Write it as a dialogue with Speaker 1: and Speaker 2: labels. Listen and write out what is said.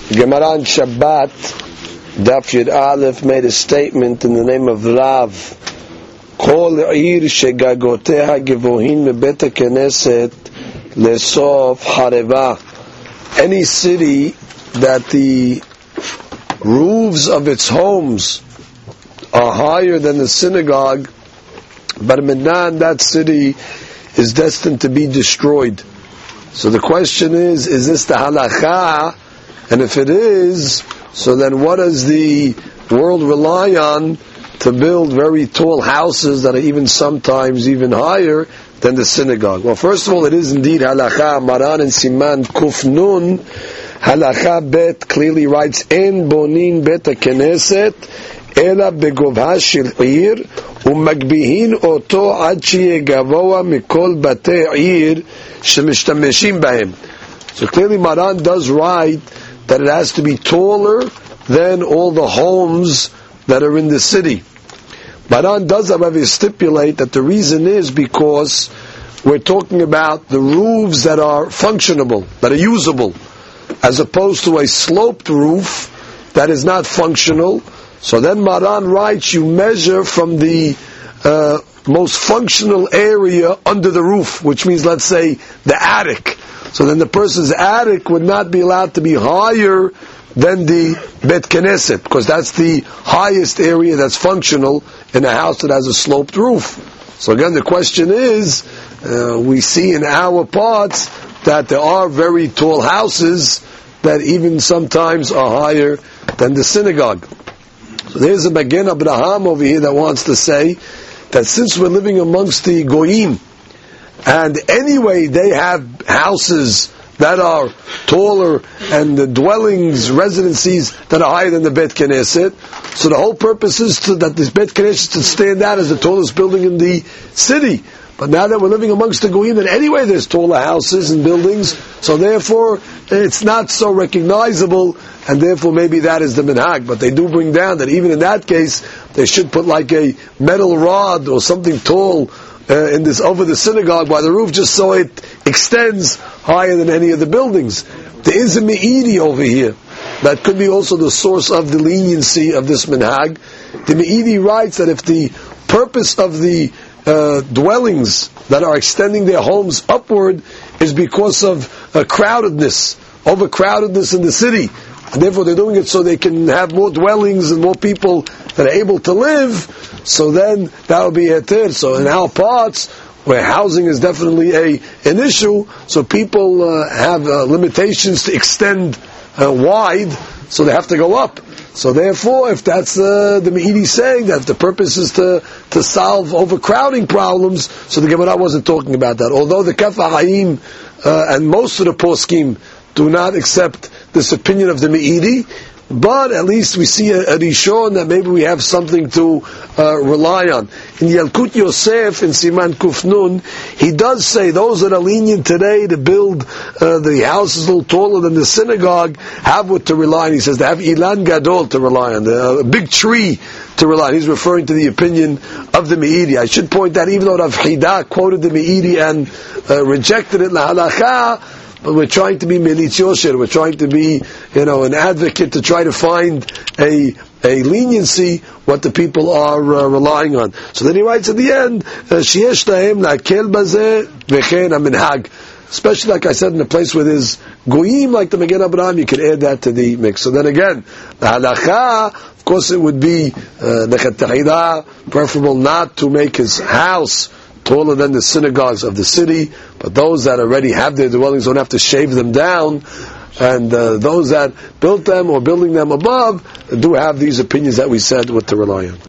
Speaker 1: Gemara on Shabbat, Daf Yud Aleph, made a statement in the name of Rav. Kol ir shegagoteha gevohin mebet haKnesset lesof hareva. Any city that the roofs of its homes are higher than the synagogue, but Minan, that city is destined to be destroyed. So the question is this the halakha? And if it is, so then what does the world rely on to build very tall houses that are even sometimes even higher than the synagogue? Well, first of all, it is indeed halakha. Maran and Siman Kuf Nun, halakha bet clearly writes, En bonin bet haKnesset ela begovha shel ir umagbihin oto ad shiye gavoa mikol batei ir shemishtameshim bahem. So clearly Maran does write that it has to be taller than all the homes that are in the city. Maran does, however, stipulate that the reason is because we're talking about the roofs that are functionable, that are usable, as opposed to a sloped roof that is not functional. So then Maran writes, you measure from the most functional area under the roof, which means, let's say, the attic. So then the person's attic would not be allowed to be higher than the Bet Knesset, because that's the highest area that's functional in a house that has a sloped roof. So again, the question is, we see in our parts that there are very tall houses that even sometimes are higher than the synagogue. So there's a Magen Abraham over here that wants to say that since we're living amongst the Goyim, and anyway they have houses that are taller and the dwellings, residencies that are higher than the Bet Knesset, so the whole purpose is that this Bet Knesset should stand out as the tallest building in the city. But now that we're living amongst the Goyim, then anyway there's taller houses and buildings, so therefore it's not so recognizable, and therefore maybe that is the minhag. But they do bring down that even in that case, they should put like a metal rod or something tall in this over the synagogue by the roof, just so it extends higher than any of the buildings. There is a me'idi over here that could be also the source of the leniency of this minhag. The me'idi writes that if the purpose of the dwellings that are extending their homes upward is because of crowdedness, overcrowdedness in the city, and therefore they're doing it so they can have more dwellings and more people that are able to live, so then that will be heter. So in our parts, where housing is definitely an issue, so people have limitations to extend wide, so they have to go up. So therefore, if that's the Me'idi saying that if the purpose is to solve overcrowding problems, so the Gemara wasn't talking about that. Although the Kaf HaHaim and most of the poskim do not accept this opinion of the Me'idi, but at least we see a Rishon that maybe we have something to rely on. In Yalkut Yosef, in Siman Kuf Nun, he does say those that are lenient today to build the houses a little taller than the synagogue have what to rely on. He says they have Ilan Gadol to rely on, a big tree to rely on. He's referring to the opinion of the Me'idi. I should point out, even though Rav Chida quoted the Me'idi and rejected it, la halakha, but we're trying to be Melitz Yosher, we're trying to be, an advocate to try to find a leniency, what the people are relying on. So then he writes at the end, Sheyesh lahem la'akel bazeh v'chen ha'minhag. Especially, like I said, in a place where there's goyim, like the Magen Abraham, you can add that to the mix. So then again, the halakha, of course it would be, preferable not to make his house taller than the synagogues of the city, but those that already have their dwellings don't have to shave them down, and those that built them or building them above do have these opinions that we said what to rely on.